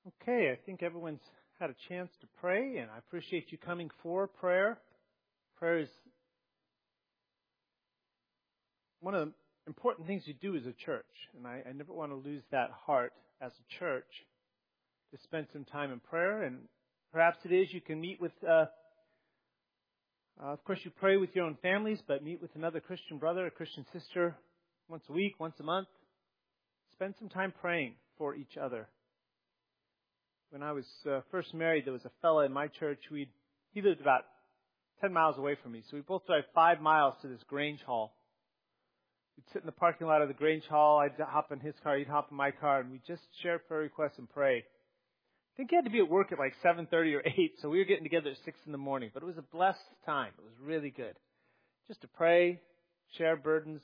Okay, I think everyone's had a chance to pray, and I appreciate you coming for prayer. Prayer is one of the important things you do as a church, and I never want to lose that heart as a church to spend some time in prayer. And perhaps it is you can meet with, of course, you pray with your own families, but meet with another Christian brother, a Christian sister, once a week, once a month. Spend some time praying for each other. When I was first married, there was a fella in my church. He lived about 10 miles away from me. So we both drive 5 miles to this Grange Hall. We'd sit in the parking lot of the Grange Hall. I'd hop in his car. He'd hop in my car. And we'd just share prayer requests and pray. I think he had to be at work at like 7:30 or 8. So we were getting together at 6 in the morning. But it was a blessed time. It was really good. Just to pray, share burdens.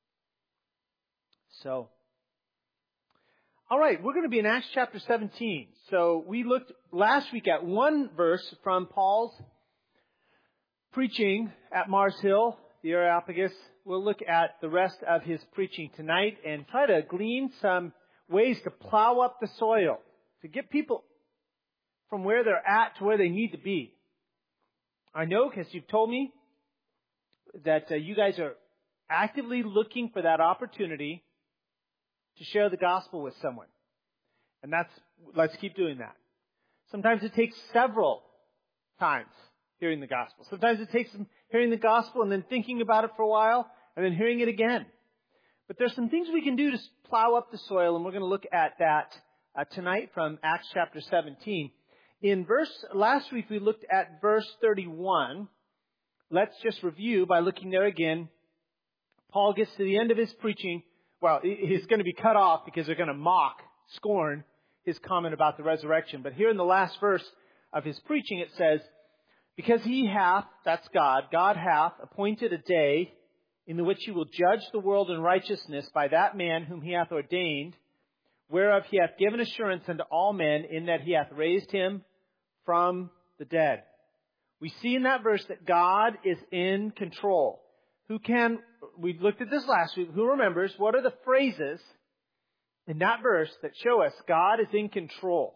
So, all right, we're going to be in Acts chapter 17. So we looked last week at one verse from Paul's preaching at Mars Hill, the Areopagus. We'll look at the rest of his preaching tonight and try to glean some ways to plow up the soil, to get people from where they're at to where they need to be. I know, because you've told me, that you guys are actively looking for that opportunity to share the gospel with someone. And let's keep doing that. Sometimes it takes several times hearing the gospel. Sometimes it takes them hearing the gospel and then thinking about it for a while and then hearing it again. But there's some things we can do to plow up the soil, and we're going to look at that tonight from Acts chapter 17. Last week we looked at verse 31. Let's just review by looking there again. Paul gets to the end of his preaching. Well, he's going to be cut off because they're going to scorn his comment about the resurrection. But here in the last verse of his preaching, it says, because he hath, that's God hath appointed a day in the which he will judge the world in righteousness by that man whom he hath ordained, whereof he hath given assurance unto all men, in that he hath raised him from the dead. We see in that verse that God is in control. We looked at this last week. Who remembers what are the phrases in that verse that show us God is in control?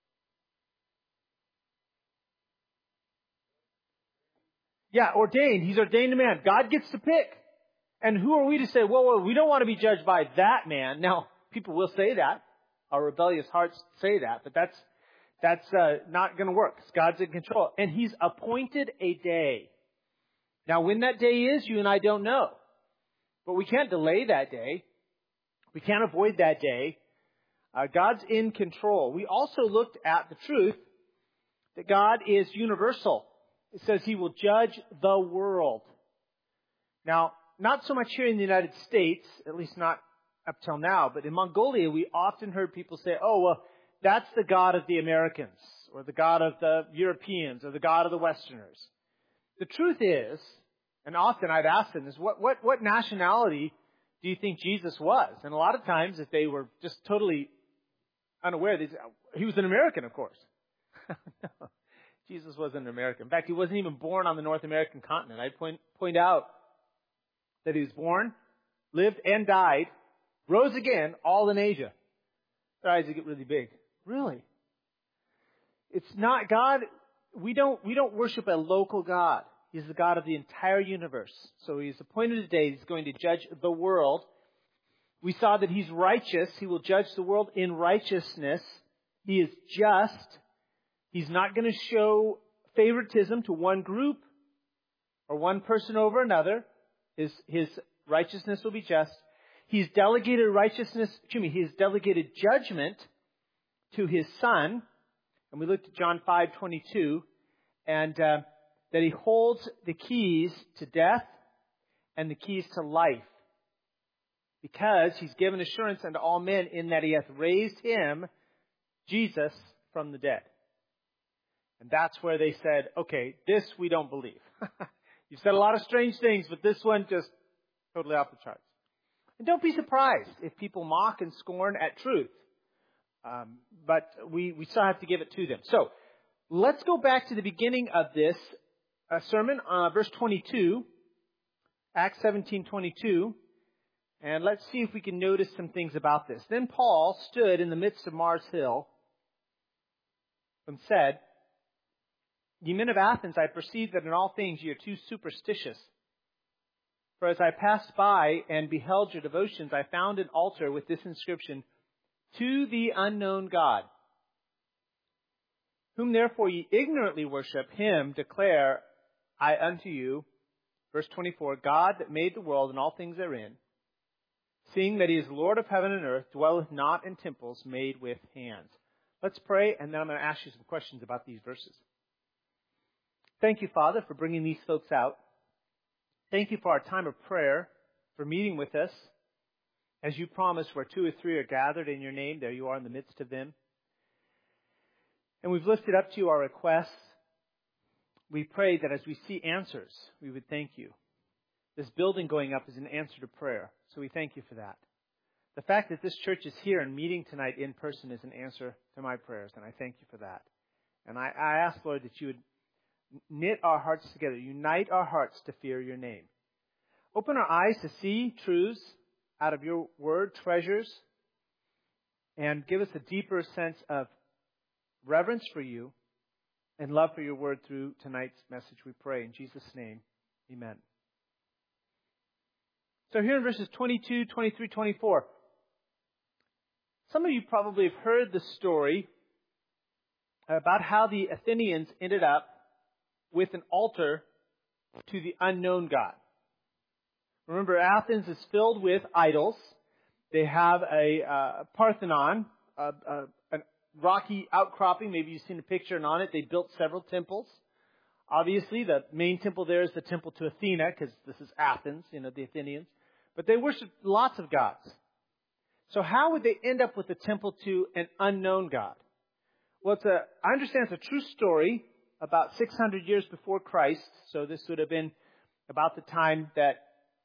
Yeah, ordained. He's ordained a man. God gets to pick. And who are we to say, well, we don't want to be judged by that man. Now, people will say that. Our rebellious hearts say that. But that's not going to work. God's in control. And He's appointed a day. Now, when that day is, you and I don't know. But we can't delay that day. We can't avoid that day. God's in control. We also looked at the truth that God is universal. It says He will judge the world. Now, not so much here in the United States, at least not up till now, but in Mongolia we often heard people say, oh, well, that's the God of the Americans, or the God of the Europeans, or the God of the Westerners. The truth is, and often I've asked them this, what nationality do you think Jesus was? And a lot of times, if they were just totally unaware, they'd say, he was an American, of course. No, Jesus wasn't an American. In fact, he wasn't even born on the North American continent. I'd point out that he was born, lived, and died, rose again, all in Asia. Their eyes get really big. Really? It's not God. We don't worship a local God. He's the God of the entire universe. So He's appointed a day. He's going to judge the world. We saw that He's righteous. He will judge the world in righteousness. He is just. He's not going to show favoritism to one group or one person over another. His righteousness will be just. He's delegated He's delegated judgment to His Son. And we looked at John 5:22, and that He holds the keys to death and the keys to life, because He's given assurance unto all men in that He hath raised Him, Jesus, from the dead. And that's where they said, okay, this we don't believe. You've said a lot of strange things, but this one just totally off the charts. And don't be surprised if people mock and scorn at truth. But we still have to give it to them. So, let's go back to the beginning of this sermon, verse 22, Acts 17:22, and let's see if we can notice some things about this. Then Paul stood in the midst of Mars Hill and said, "Ye men of Athens, I perceive that in all things ye are too superstitious. For as I passed by and beheld your devotions, I found an altar with this inscription, To the unknown God. Whom therefore ye ignorantly worship, him declare I unto you." Verse 24, "God that made the world and all things therein, seeing that he is Lord of heaven and earth, dwelleth not in temples made with hands." Let's pray, and then I'm going to ask you some questions about these verses. Thank you, Father, for bringing these folks out. Thank you for our time of prayer, for meeting with us. As you promised, where 2 or 3 are gathered in your name, there you are in the midst of them. And we've lifted up to you our requests. We pray that as we see answers, we would thank you. This building going up is an answer to prayer, so we thank you for that. The fact that this church is here and meeting tonight in person is an answer to my prayers, and I thank you for that. And I ask, Lord, that you would knit our hearts together, unite our hearts to fear your name. Open our eyes to see truths out of your word, treasures, and give us a deeper sense of reverence for you and love for your word through tonight's message, we pray. In Jesus' name, amen. So here in verses 22, 23, 24, some of you probably have heard the story about how the Athenians ended up with an altar to the unknown God. Remember, Athens is filled with idols. They have a Parthenon, a rocky outcropping. Maybe you've seen a picture, and on it they built several temples. Obviously, the main temple there is the temple to Athena, because this is Athens, the Athenians. But they worship lots of gods. So how would they end up with a temple to an unknown God? Well, I understand it's a true story about 600 years before Christ. So this would have been about the time that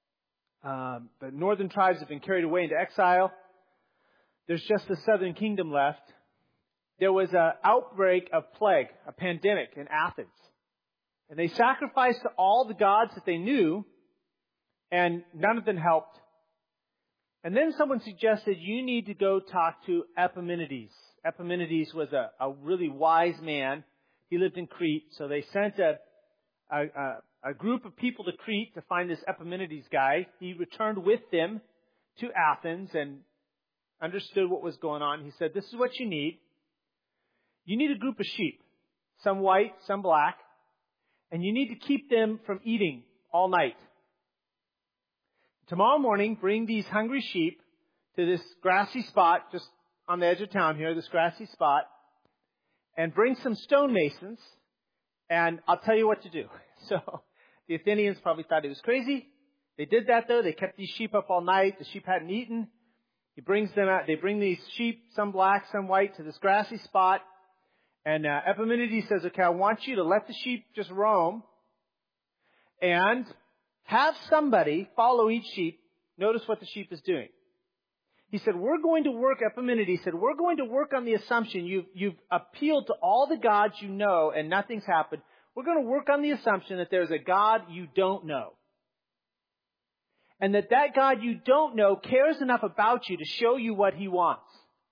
the northern tribes have been carried away into exile. There's just the southern kingdom left. There was an outbreak of plague, a pandemic in Athens. And they sacrificed to all the gods that they knew, and none of them helped. And then someone suggested you need to go talk to Epimenides. Epimenides was a really wise man. He lived in Crete, so they sent a group of people to Crete to find this Epimenides guy. He returned with them to Athens and understood what was going on. He said, "This is what you need. You need a group of sheep, some white, some black, and you need to keep them from eating all night. Tomorrow morning, bring these hungry sheep to this grassy spot just on the edge of town here, this grassy spot, and bring some stonemasons, and I'll tell you what to do." So the Athenians probably thought he was crazy. They did that, though. They kept these sheep up all night. The sheep hadn't eaten. He brings them out. They bring these sheep, some black, some white, to this grassy spot. And Epimenides says, "Okay, I want you to let the sheep just roam and have somebody follow each sheep. Notice what the sheep is doing." He said, "We're going to work," Epimenides said, "we're going to work on the assumption you've appealed to all the gods you know and nothing's happened. We're going to work on the assumption that there's a God you don't know. And that God you don't know cares enough about you to show you what he wants."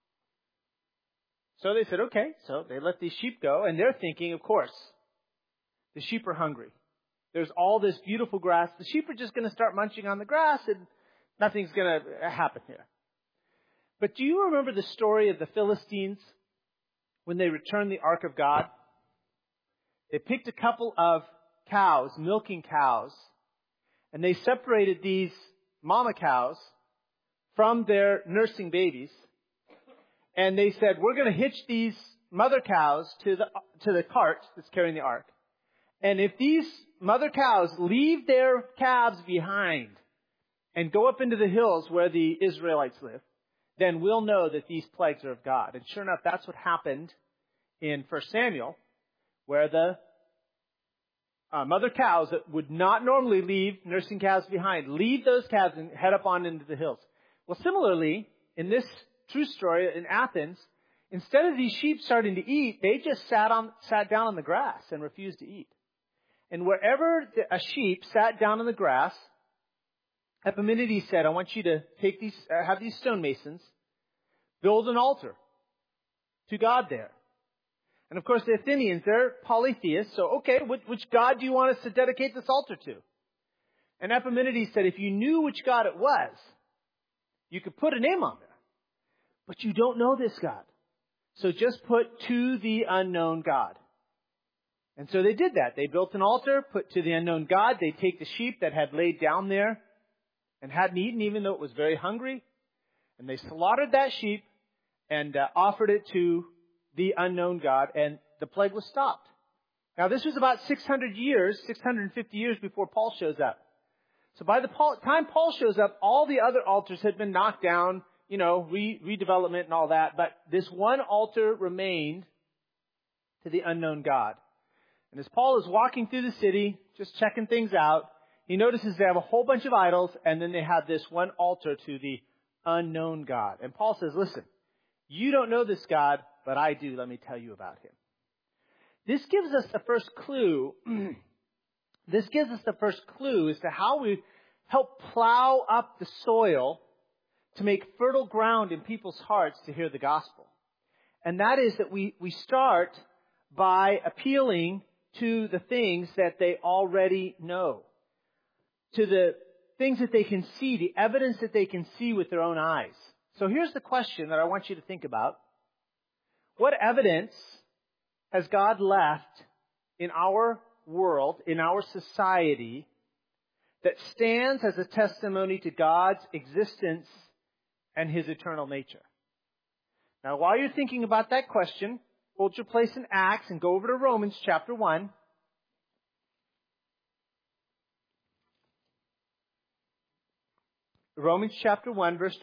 So they said, okay. So they let these sheep go, and they're thinking, of course, the sheep are hungry. There's all this beautiful grass. The sheep are just going to start munching on the grass, and nothing's going to happen here. But do you remember the story of the Philistines when they returned the Ark of God? They picked a couple of cows, milking cows, and they separated these mama cows from their nursing babies. And they said, "We're going to hitch these mother cows to the cart that's carrying the ark. And if these mother cows leave their calves behind and go up into the hills where the Israelites live, then we'll know that these plagues are of God." And sure enough, that's what happened in 1 Samuel, where the mother cows that would not normally leave nursing calves behind, leave those calves and head up on into the hills. Well, similarly, in this true story in Athens, instead of these sheep starting to eat, they just sat down on the grass and refused to eat. And wherever a sheep sat down on the grass, Epimenides said, "I want you to have these stonemasons build an altar to God there." And of course, the Athenians, they're polytheists. So, okay, which god do you want us to dedicate this altar to? And Epimenides said, if you knew which god it was, you could put a name on there. But you don't know this God. So just put to the unknown God. And so they did that. They built an altar, put to the unknown God. They take the sheep that had laid down there and hadn't eaten, even though it was very hungry. And they slaughtered that sheep and offered it to the unknown God. And the plague was stopped. Now this was about 650 years before Paul shows up. So by the time Paul shows up, all the other altars had been knocked down, redevelopment and all that. But this one altar remained to the unknown God. And as Paul is walking through the city, just checking things out, he notices they have a whole bunch of idols, and then they have this one altar to the unknown God. And Paul says, listen, you don't know this God, but I do. Let me tell you about him. This gives us the first clue. This gives us the first clue as to how we help plow up the soil to make fertile ground in people's hearts to hear the gospel. And that is that we start by appealing to the things that they already know, to the things that they can see, the evidence that they can see with their own eyes. So here's the question that I want you to think about. What evidence has God left in our world, in our society, that stands as a testimony to God's existence and his eternal nature? Now, while you're thinking about that question, hold your place in Acts and go over to Romans chapter 1. Romans chapter 1, verse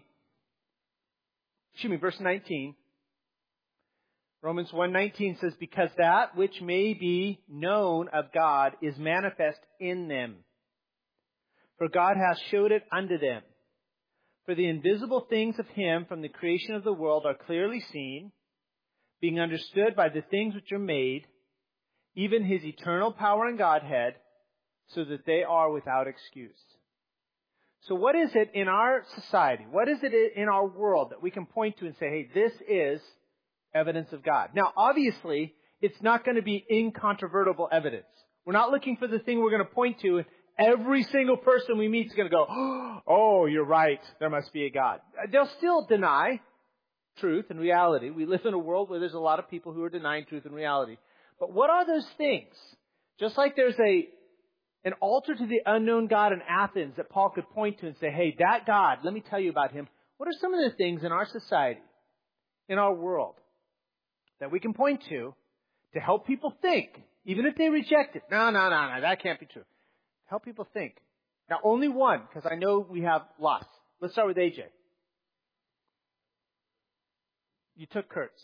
19. Romans 1:19 says, because that which may be known of God is manifest in them. For God hath showed it unto them. For the invisible things of him from the creation of the world are clearly seen, being understood by the things which are made, even his eternal power and Godhead, so that they are without excuse. So what is it in our society, what is it in our world that we can point to and say, hey, this is evidence of God? Now, obviously, it's not going to be incontrovertible evidence. We're not looking for the thing we're going to point to, and every single person we meet is going to go, oh, you're right, there must be a God. They'll still deny truth and reality. We live in a world where there's a lot of people who are denying truth and reality. But what are those things? Just like there's an altar to the unknown God in Athens that Paul could point to and say, hey, that God, let me tell you about him. What are some of the things in our society, in our world, that we can point to help people think, even if they reject it? No, that can't be true. Help people think. Now, only one, because I know we have lots. Let's start with AJ. You took Kurt's.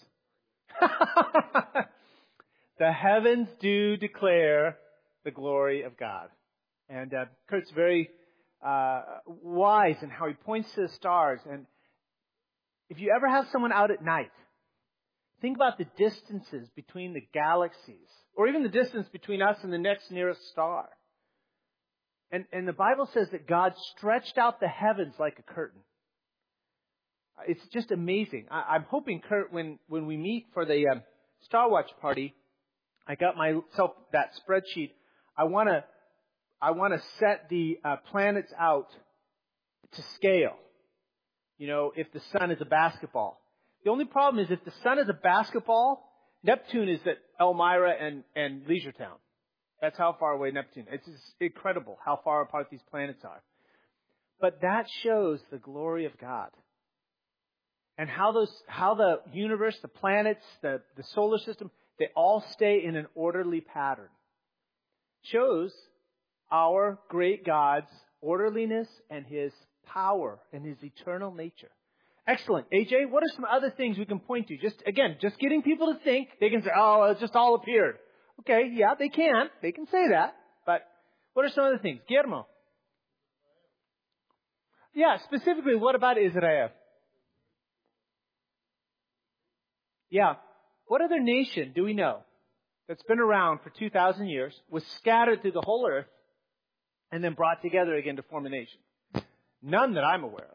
The heavens do declare the glory of God. And Kurt's very wise in how he points to the stars. And if you ever have someone out at night, think about the distances between the galaxies, or even the distance between us and the next nearest star. And the Bible says that God stretched out the heavens like a curtain. It's just amazing. I'm hoping, Kurt, when we meet for the Star Watch party, I got myself that spreadsheet. I want to set the planets out to scale. If the sun is a basketball. The only problem is if the sun is a basketball, Neptune is at Elmira and Leisure Town. That's how far away Neptune is. It's just incredible how far apart these planets are. But that shows the glory of God. And how the universe, the planets, the solar system, they all stay in an orderly pattern. Shows our great God's orderliness and his power and his eternal nature. Excellent. AJ, what are some other things we can point to? Just getting people to think. They can say, oh, it just all appeared. Okay, yeah, they can. They can say that. But what are some other things? Guillermo. Yeah, specifically, what about Israel? Yeah. What other nation do we know that's been around for 2,000 years, was scattered through the whole earth, and then brought together again to form a nation? None that I'm aware of.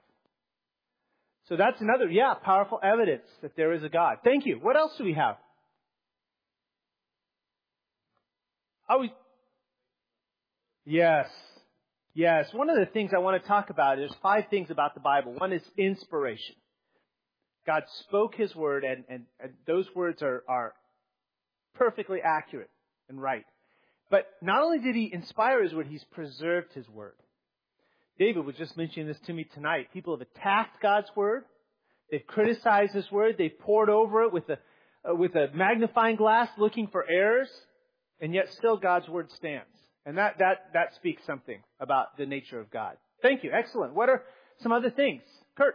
So that's another, powerful evidence that there is a God. Thank you. What else do we have? Yes. Yes. One of the things I want to talk about is 5 things about the Bible. One is inspiration. God spoke His word, and those words are perfectly accurate and right. But not only did He inspire His word, He's preserved His word. David was just mentioning this to me tonight. People have attacked God's word. They've criticized His word. They've pored over it with a magnifying glass looking for errors. And yet still God's word stands. And that speaks something about the nature of God. Thank you. Excellent. What are some other things? Kurt?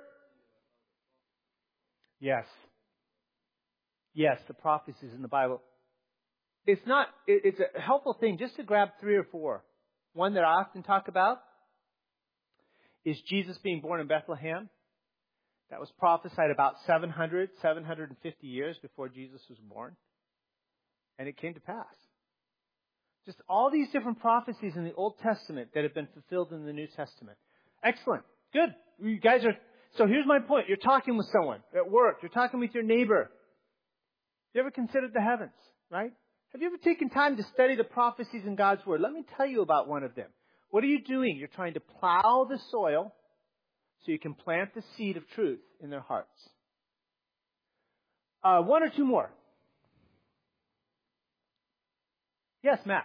Yes. Yes, the prophecies in the Bible. It's a helpful thing just to grab 3 or 4. One that I often talk about is Jesus being born in Bethlehem. That was prophesied about 750 years before Jesus was born. And it came to pass. Just all these different prophecies in the Old Testament that have been fulfilled in the New Testament. Excellent. Good. You guys are... So here's my point. You're talking with someone at work. You're talking with your neighbor. You ever considered the heavens, right? Have you ever taken time to study the prophecies in God's Word? Let me tell you about one of them. What are you doing? You're trying to plow the soil so you can plant the seed of truth in their hearts. 1 or 2 more. Yes, Matt.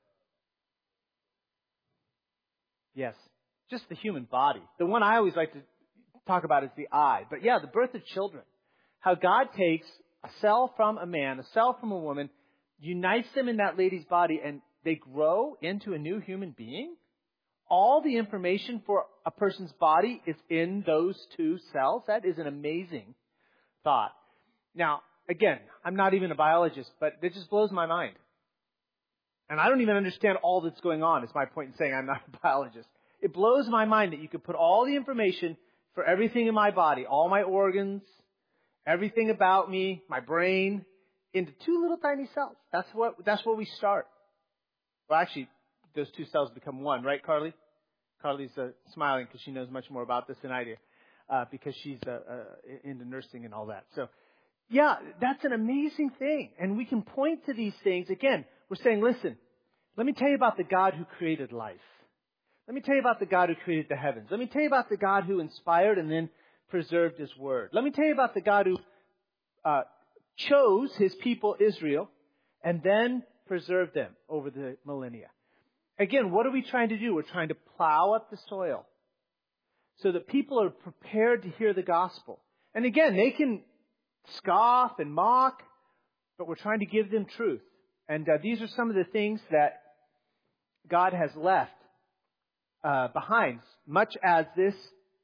Yes. Just the human body. The one I always like to talk about is the eye. But yeah, the birth of children. How God takes a cell from a man, a cell from a woman, unites them in that lady's body, and they grow into a new human being. All the information for a person's body is in those 2 cells. That is an amazing thought. Now, again, I'm not even a biologist, but it just blows my mind. And I don't even understand all that's going on, is my point in saying I'm not a biologist. It blows my mind that you could put all the information for everything in my body, all my organs, everything about me, my brain, into 2 little tiny cells. That's where we start. Well, actually, those 2 cells become 1, right, Carly? Carly's smiling because she knows much more about this than I do, because she's into nursing and all that. So, yeah, that's an amazing thing. And we can point to these things. Again, we're saying, listen, let me tell you about the God who created life. Let me tell you about the God who created the heavens. Let me tell you about the God who inspired and then preserved His word. Let me tell you about the God who chose His people Israel and then preserved them over the millennia. Again, what are we trying to do? We're trying to plow up the soil so that people are prepared to hear the gospel. And again, they can scoff and mock, but we're trying to give them truth. And these are some of the things that God has left behind, much as this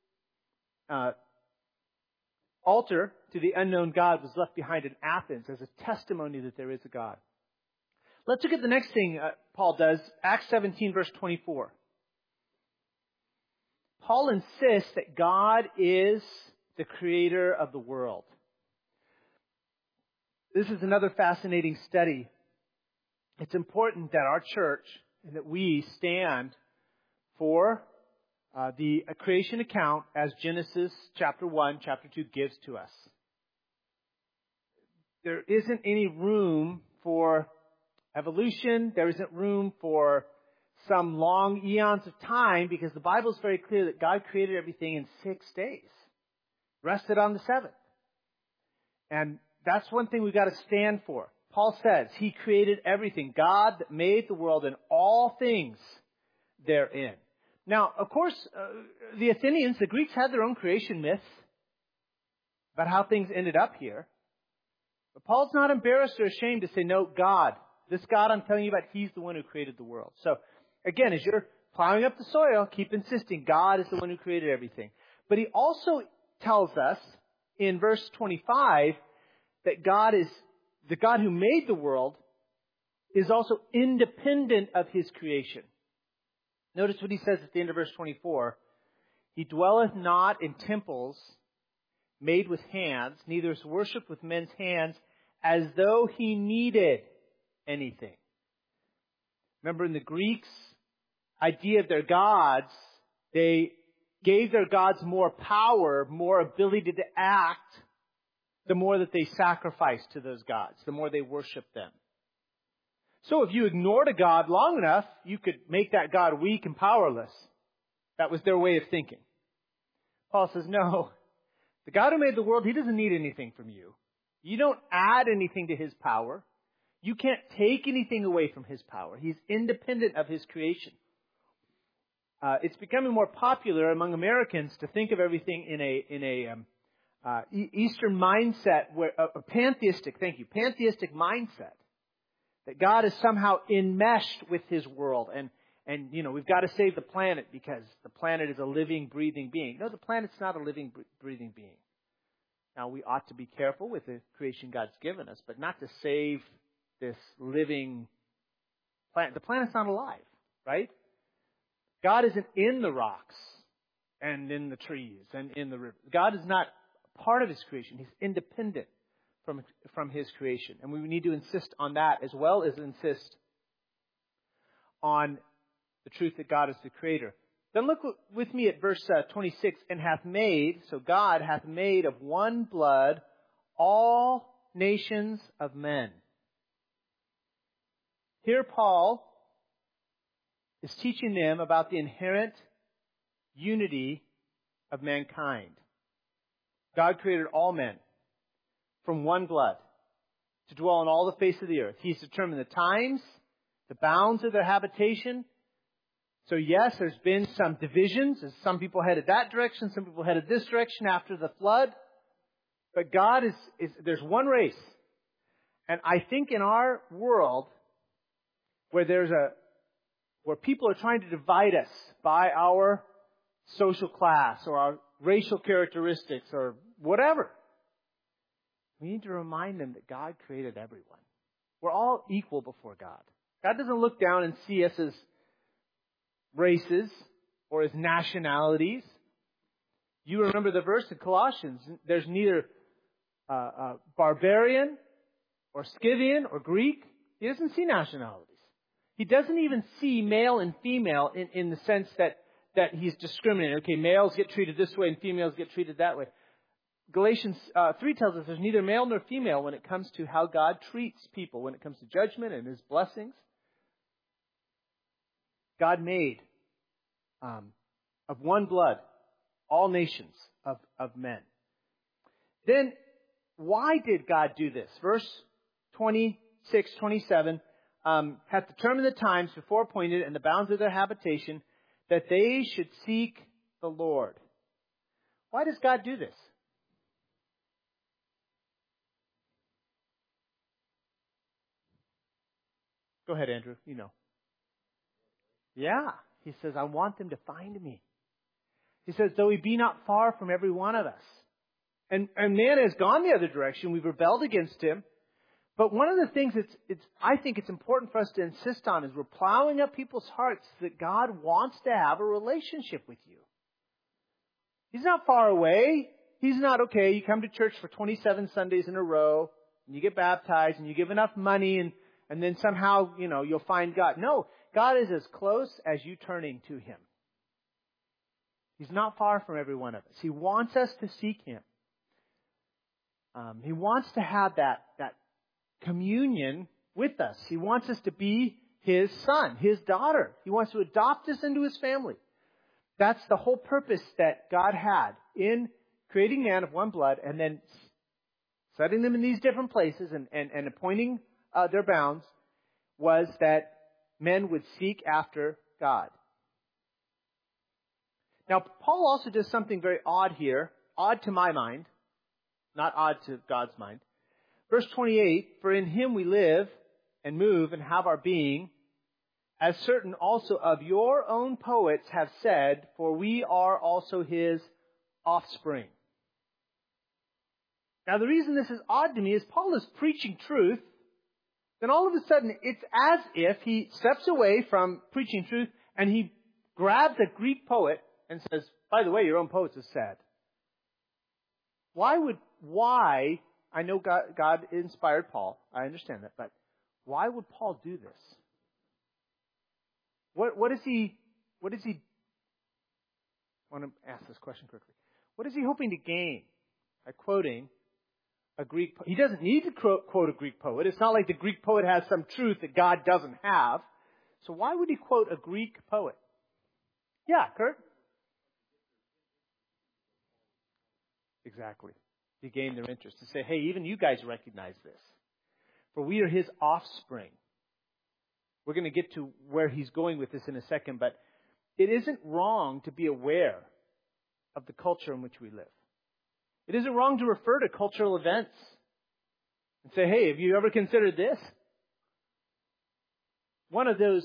altar to the unknown God was left behind in Athens as a testimony that there is a God. Let's look at the next thing Paul does, Acts 17, verse 24. Paul insists that God is the creator of the world. This is another fascinating study. It's important that our church and that we stand for the creation account as Genesis chapter 1, chapter 2 gives to us. There isn't any room for evolution. There isn't room for some long eons of time, because the Bible is very clear that God created everything in 6 days. Rested on the 7th. And that's one thing we've got to stand for. Paul says He created everything. God that made the world and all things therein. Now, of course, the Athenians, the Greeks, had their own creation myths about how things ended up here. But Paul's not embarrassed or ashamed to say, no, God, this God I'm telling you about, He's the one who created the world. So, again, as you're plowing up the soil, keep insisting God is the one who created everything. But he also tells us in verse 25 that God is the God who made the world is also independent of His creation. Notice what he says at the end of verse 24. He dwelleth not in temples made with hands, neither is worshipped with men's hands, as though He needed anything. Remember, in the Greeks' idea of their gods, they gave their gods more power, more ability to act, the more that they sacrificed to those gods, the more they worshiped them. So if you ignored a God long enough, you could make that God weak and powerless. That was their way of thinking. Paul says, no, the God who made the world, He doesn't need anything from you. You don't add anything to His power. You can't take anything away from His power. He's independent of His creation. It's becoming more popular among Americans to think of everything in a Eastern mindset, where a pantheistic mindset, that God is somehow enmeshed with His world, and we've got to save the planet because the planet is a living, breathing being. No, the planet's not a living, breathing being. Now, we ought to be careful with the creation God's given us, but not to save this living planet. The planet's not alive, right? God isn't in the rocks and in the trees and in the river. God is not part of His creation. He's independent from His creation. And we need to insist on that as well as insist on the truth that God is the Creator. Then look with me at verse 26. And hath made, so God hath made of one blood all nations of men. Here Paul is teaching them about the inherent unity of mankind. God created all men from one blood to dwell on all the face of the earth. He's determined the times, the bounds of their habitation. So yes, there's been some divisions. Some people headed that direction, some people headed this direction after the flood. But God there's one race. And I think in our world, where people are trying to divide us by our social class or our racial characteristics or whatever, we need to remind them that God created everyone. We're all equal before God. God doesn't look down and see us as races or as nationalities. You remember the verse in Colossians, there's neither barbarian or Scythian or Greek. He doesn't see nationalities. He doesn't even see male and female in the sense that He's discriminating. Okay, males get treated this way and females get treated that way. Galatians 3 tells us there's neither male nor female when it comes to how God treats people, when it comes to judgment and His blessings. God made of one blood all nations of men. Then, why did God do this? Verse 26, 27, hath determined the times before appointed and the bounds of their habitation, that they should seek the Lord. Why does God do this? Go ahead, Andrew. You know. Yeah. He says, I want them to find me. He says, though He be not far from every one of us. And man has gone the other direction. We've rebelled against Him. But one of the things I think it's important for us to insist on is we're plowing up people's hearts that God wants to have a relationship with you. He's not far away. He's not, okay, you come to church for 27 Sundays in a row, and you get baptized, and you give enough money, and then somehow, you'll find God. No, God is as close as you turning to Him. He's not far from every one of us. He wants us to seek Him. He wants to have that communion with us. He wants us to be His son, His daughter. He wants to adopt us into His family. That's the whole purpose that God had in creating man of one blood and then setting them in these different places and appointing their bounds, was that men would seek after God. Now, Paul also does something very odd here, odd to my mind, not odd to God's mind. Verse 28, for in Him we live and move and have our being, as certain also of your own poets have said, for we are also His offspring. Now, the reason this is odd to me is Paul is preaching truth. Then all of a sudden, it's as if he steps away from preaching truth and he grabs a Greek poet and says, by the way, your own poets have said. Why, I know God inspired Paul, I understand that, but why would Paul do this? What is he, I want to ask this question quickly. What is he hoping to gain by quoting he doesn't need to quote a Greek poet. It's not like the Greek poet has some truth that God doesn't have. So why would he quote a Greek poet? Yeah, Kurt? Exactly. To gain their interest. To say, hey, even you guys recognize this. For we are his offspring. We're going to get to where he's going with this in a second, but it isn't wrong to be aware of the culture in which we live. It isn't wrong to refer to cultural events and say, hey, have you ever considered this? One of those,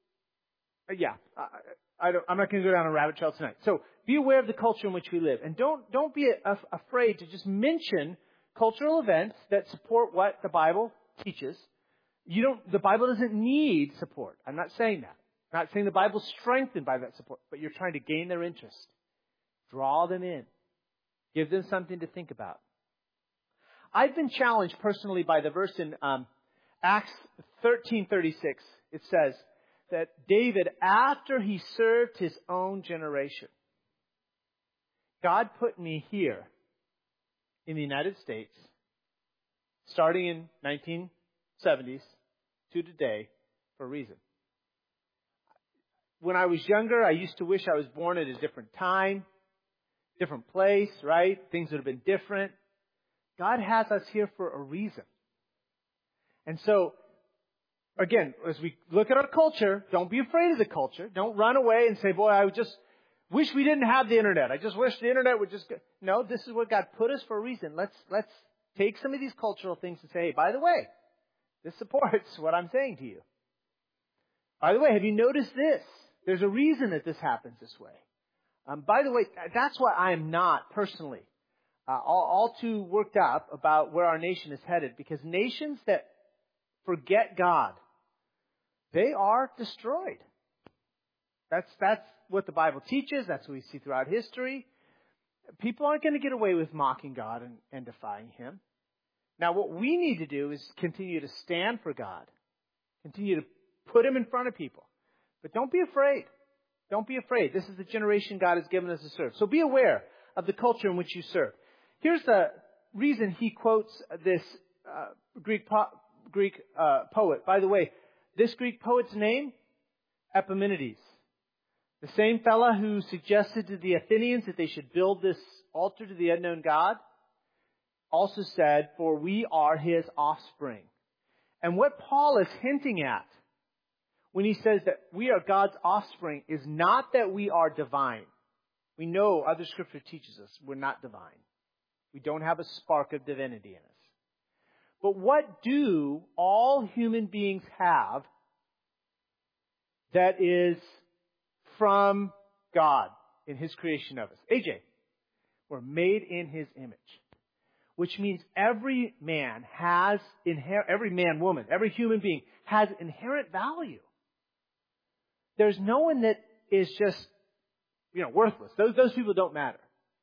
I'm not going to go down a rabbit trail tonight. So be aware of the culture in which we live. And don't be afraid to just mention cultural events that support what the Bible teaches. The Bible doesn't need support. I'm not saying that. I'm not saying the Bible's strengthened by that support, but you're trying to gain their interest. Draw them in. Give them something to think about. I've been challenged personally by the verse in Acts 13:36. It says that David, after he served his own generation, God put me here in the United States, starting in 1970s to today, for a reason. When I was younger, I used to wish I was born at a different time, different place, right? Things would have been different. God has us here for a reason. And so, again, as we look at our culture, don't be afraid of the culture. Don't run away and say, boy, I just wish we didn't have the internet. I just wish the internet would just go. No, this is what God put us for a reason. Let's take some of these cultural things and say, hey, by the way, this supports what I'm saying to you. By the way, have you noticed this? There's a reason that this happens this way. By the way, that's why I am not personally all too worked up about where our nation is headed, because nations that forget God, they are destroyed. That's what the Bible teaches. That's what we see throughout history. People aren't going to get away with mocking God and defying Him. Now, what we need to do is continue to stand for God. Continue to put Him in front of people. But don't be afraid. Don't be afraid. This is the generation God has given us to serve. So be aware of the culture in which you serve. Here's the reason he quotes this Greek poet. By the way, this Greek poet's name, Epimenides. The same fella who suggested to the Athenians that they should build this altar to the unknown God, also said, for we are his offspring. And what Paul is hinting at when he says that we are God's offspring is not that we are divine. We know other scripture teaches us we're not divine. We don't have a spark of divinity in us. But what do all human beings have that is from God in His creation of us? AJ, we're made in His image. Which means every man, woman, every human being has inherent value. There's no one that is just, worthless. Those people don't matter.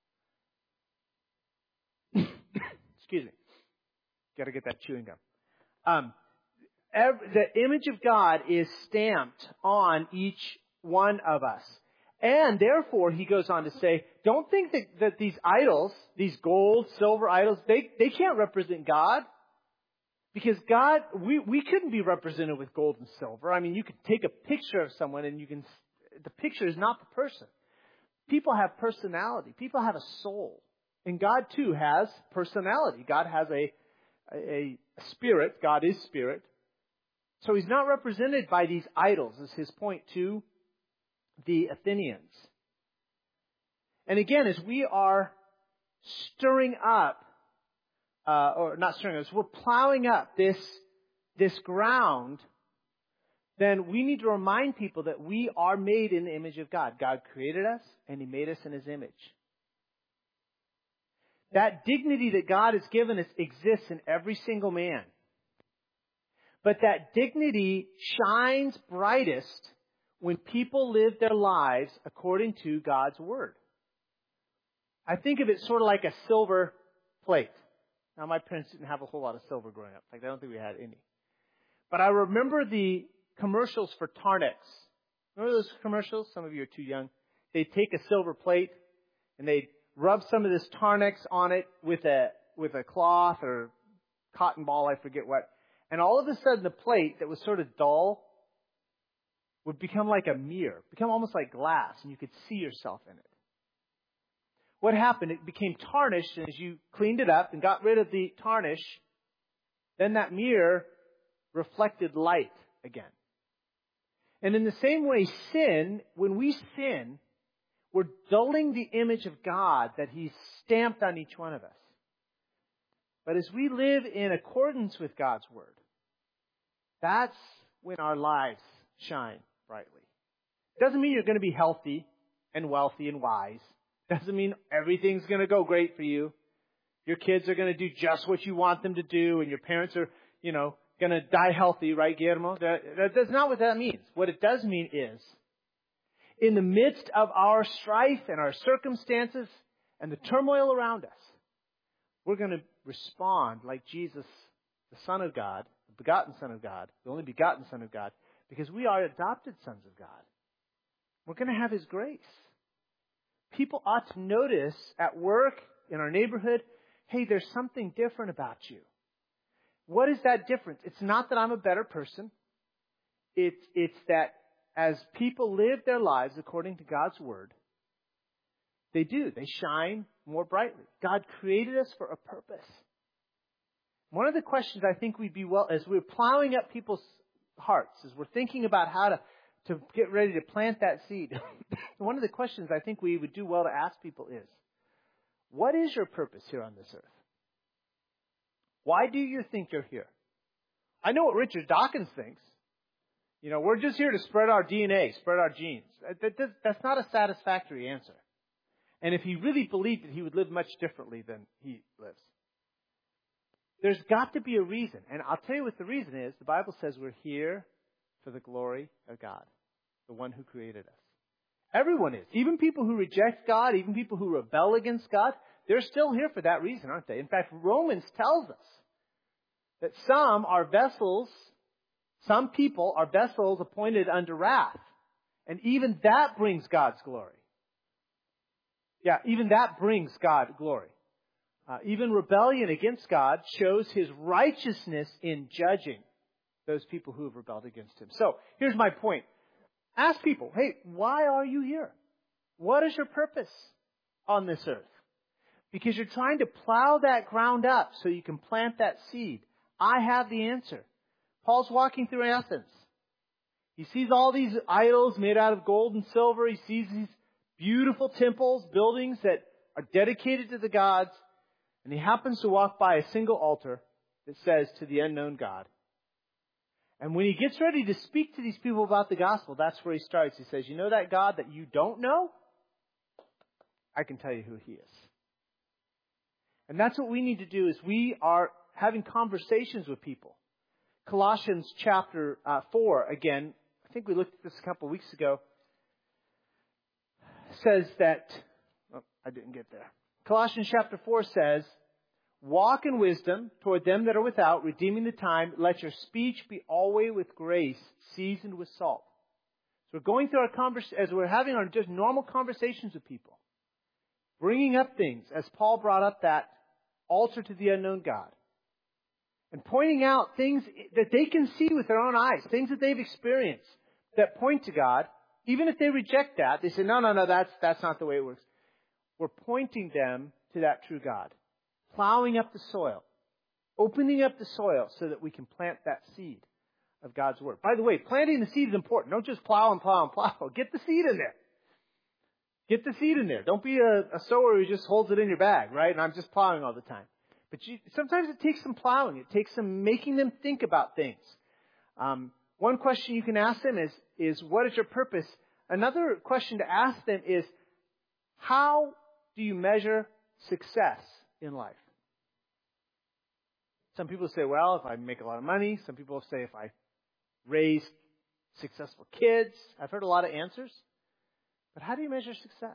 Excuse me. Got to get that chewing gum. The image of God is stamped on each one of us. And therefore, he goes on to say, don't think that these idols, these gold, silver idols, they can't represent God. Because God, we couldn't be represented with gold and silver. I mean, you could take a picture of someone and the picture is not the person. People have personality. People have a soul. And God too has personality. God has a spirit. God is spirit. So He's not represented by these idols, is his point to the Athenians. And again, as we are stirring up, we're plowing up this ground, then we need to remind people that we are made in the image of God. God created us and He made us in His image. That dignity that God has given us exists in every single man. But that dignity shines brightest when people live their lives according to God's Word. I think of it sort of like a silver plate. Now, my parents didn't have a whole lot of silver growing up. I don't think we had any. But I remember the commercials for Tarnex. Remember those commercials? Some of you are too young. They'd take a silver plate and they'd rub some of this Tarnex on it with with a cloth or cotton ball, I forget what. And all of a sudden the plate that was sort of dull would become like a mirror, become almost like glass, and you could see yourself in it. What happened? It became tarnished, and as you cleaned it up and got rid of the tarnish, then that mirror reflected light again. And in the same way, sin, when we sin, we're dulling the image of God that He's stamped on each one of us. But as we live in accordance with God's Word, that's when our lives shine brightly. It doesn't mean you're going to be healthy and wealthy and wise. It doesn't mean everything's going to go great for you. Your kids are going to do just what you want them to do, and your parents are, going to die healthy, right, Guillermo? That's not what that means. What it does mean is, in the midst of our strife and our circumstances and the turmoil around us, we're going to respond like Jesus, the Son of God, the begotten Son of God, the only begotten Son of God, because we are adopted sons of God. We're going to have His grace. People ought to notice at work, in our neighborhood, hey, there's something different about you. What is that difference? It's not that I'm a better person. It's that as people live their lives according to God's Word, they do. They shine more brightly. God created us for a purpose. One of the questions I think as we're plowing up people's hearts, as we're thinking about how to get ready to plant that seed, one of the questions I think we would do well to ask people is, what is your purpose here on this earth? Why do you think you're here? I know what Richard Dawkins thinks. We're just here to spread our DNA, spread our genes. That's not a satisfactory answer. And if he really believed it, he would live much differently than he lives. There's got to be a reason. And I'll tell you what the reason is. The Bible says we're here for the glory of God, the one who created us. Everyone is. Even people who reject God, even people who rebel against God, they're still here for that reason, aren't they? In fact, Romans tells us that some people are vessels appointed unto wrath. And even that brings God's glory. Yeah, even that brings God glory. Even rebellion against God shows His righteousness in judging those people who have rebelled against Him. So, here's my point. Ask people, hey, why are you here? What is your purpose on this earth? Because you're trying to plow that ground up so you can plant that seed. I have the answer. Paul's walking through Athens. He sees all these idols made out of gold and silver. He sees these beautiful temples, buildings that are dedicated to the gods. And he happens to walk by a single altar that says, to the unknown God. And when he gets ready to speak to these people about the gospel, that's where he starts. He says, you know that God that you don't know? I can tell you who He is. And that's what we need to do, is we are having conversations with people. Colossians chapter 4, again, I think we looked at this a couple of weeks ago, says that, I didn't get there. Colossians chapter 4 says, walk in wisdom toward them that are without, redeeming the time. Let your speech be always with grace, seasoned with salt. So we're going through as we're having our just normal conversations with people, bringing up things, as Paul brought up that altar to the unknown God, and pointing out things that they can see with their own eyes, things that they've experienced that point to God. Even if they reject that, they say, no, that's not the way it works. We're pointing them to that true God, plowing up the soil, opening up the soil so that we can plant that seed of God's Word. By the way, planting the seed is important. Don't just plow and plow and plow. Get the seed in there. Get the seed in there. Don't be a sower who just holds it in your bag, right? And I'm just plowing all the time. But sometimes it takes some plowing. It takes some making them think about things. One question you can ask them is what is your purpose? Another question to ask them is, how do you measure success in life? Some people say, well, if I make a lot of money. Some people say if I raise successful kids. I've heard a lot of answers. But how do you measure success?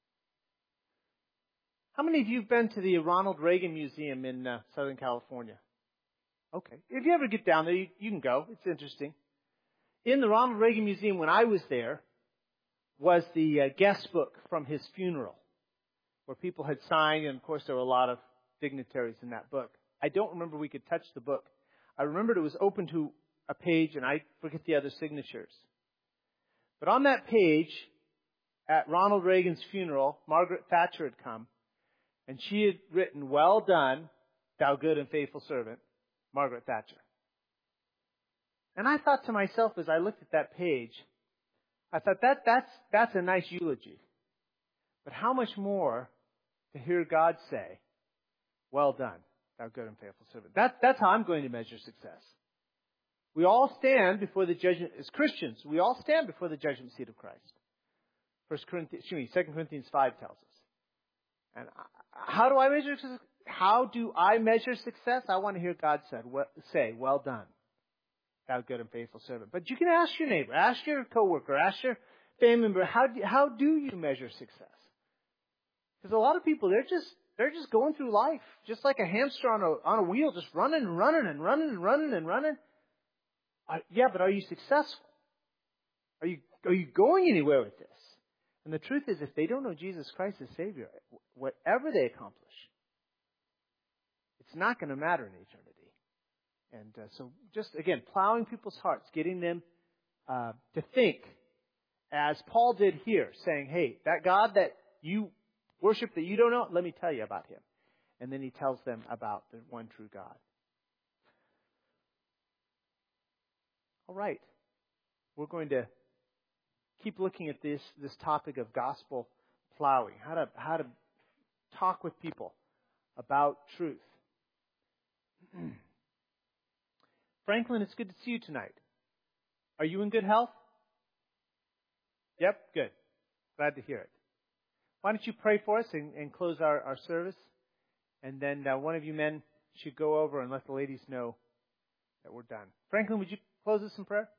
How many of you have been to the Ronald Reagan Museum in Southern California? Okay. If you ever get down there, you can go. It's interesting. In the Ronald Reagan Museum, when I was there, was the guest book from his funeral, where people had signed, and of course there were a lot of dignitaries in that book. I don't remember we could touch the book. I remembered it was open to a page, and I forget the other signatures. But on that page, at Ronald Reagan's funeral, Margaret Thatcher had come, and she had written, "Well done, thou good and faithful servant, Margaret Thatcher." And I thought to myself as I looked at that page, I thought that's a nice eulogy. But how much more to hear God say, "Well done, thou good and faithful servant." That's how I'm going to measure success. We all stand before the judgment, as Christians, we all stand before the judgment seat of Christ. 2 Corinthians 5 tells us. And how do I measure success? How do I measure success? I want to hear God say, "Well done, thou good and faithful servant." But you can ask your neighbor, ask your coworker, ask your family member, how do you measure success? Because a lot of people, they're just going through life, just like a hamster on a wheel, just running and running and running and running and running. Yeah, but are you successful? Are you going anywhere with this? And the truth is, if they don't know Jesus Christ as Savior, whatever they accomplish, it's not going to matter in eternity. And so just, again, plowing people's hearts, getting them to think, as Paul did here, saying, "Hey, that God that you worship that you don't know, let me tell you about Him." And then he tells them about the one true God. All right. We're going to keep looking at this topic of gospel plowing, how to talk with people about truth. Franklin, it's good to see you tonight. Are you in good health? Yep, good. Glad to hear it. Why don't you pray for us and close our service? And then one of you men should go over and let the ladies know that we're done. Franklin, would you close us in prayer?